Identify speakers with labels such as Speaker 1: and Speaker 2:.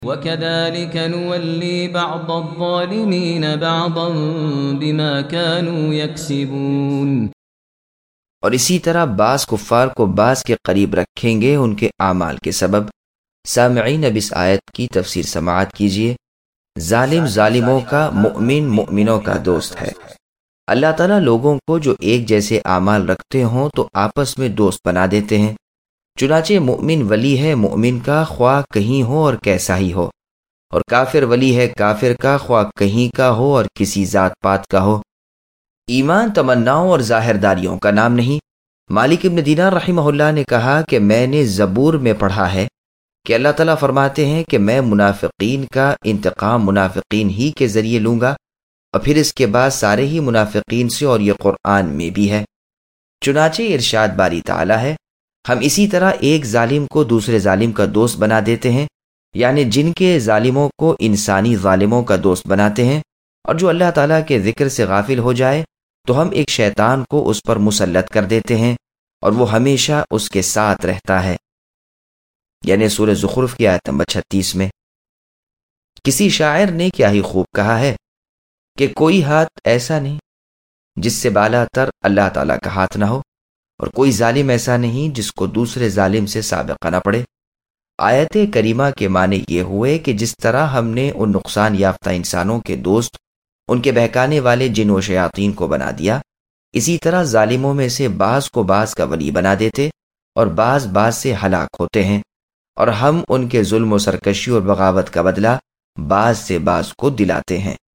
Speaker 1: وَكَذَلِكَ نُوَلِّي بَعْضَ الظَّالِمِينَ بَعْضًا بِمَا كَانُوا يَكْسِبُونَ۔
Speaker 2: اور اسی طرح بعض کفار کو بعض کے قریب رکھیں گے ان کے اعمال کے سبب۔ سامعین اب اس آیت کی تفسیر سماعت کیجیے۔ ظالم ظالموں کا، مؤمن مؤمنوں کا دوست ہے۔ اللہ تعالیٰ لوگوں کو جو ایک جیسے اعمال رکھتے ہوں تو آپس میں دوست بنا دیتے ہیں۔ چنانچہ مؤمن ولی ہے مومن کا، خواہ کہیں ہو اور کیسا ہی ہو، اور کافر ولی ہے کافر کا، خواہ کہیں کا ہو اور کسی ذات پات کا ہو۔ ایمان تمناؤں اور ظاہرداریوں کا نام نہیں۔ مالک ابن دینار رحمہ اللہ نے کہا کہ میں نے زبور میں پڑھا ہے کہ اللہ تعالیٰ فرماتے ہیں کہ میں منافقین کا انتقام منافقین ہی کے ذریعے لوں گا، اور پھر اس کے بعد سارے ہی منافقین سے، اور یہ قرآن میں بھی ہے۔ چنانچہ ارشاد باری تعالیٰ ہے، ہم اسی طرح ایک ظالم کو دوسرے ظالم کا دوست بنا دیتے ہیں، یعنی جن کے ظالموں کو انسانی ظالموں کا دوست بناتے ہیں، اور جو اللہ تعالیٰ کے ذکر سے غافل ہو جائے تو ہم ایک شیطان کو اس پر مسلط کر دیتے ہیں اور وہ ہمیشہ اس کے ساتھ رہتا ہے، یعنی سورہ زخرف کی آیت نمبر 36 میں۔ کسی شاعر نے کیا ہی خوب کہا ہے کہ کوئی ہاتھ ایسا نہیں جس سے بالا تر اللہ تعالیٰ کا ہاتھ نہ ہو، اور کوئی ظالم ایسا نہیں جس کو دوسرے ظالم سے سابقہ نہ پڑے۔ آیت کریمہ کے معنی یہ ہوئے کہ جس طرح ہم نے ان نقصان یافتہ انسانوں کے دوست، ان کے بہکانے والے جن و شیاطین کو بنا دیا، اسی طرح ظالموں میں سے بعض کو بعض کا ولی بنا دیتے اور بعض سے ہلاک ہوتے ہیں، اور ہم ان کے ظلم و سرکشی اور بغاوت کا بدلہ بعض سے بعض کو دلاتے ہیں۔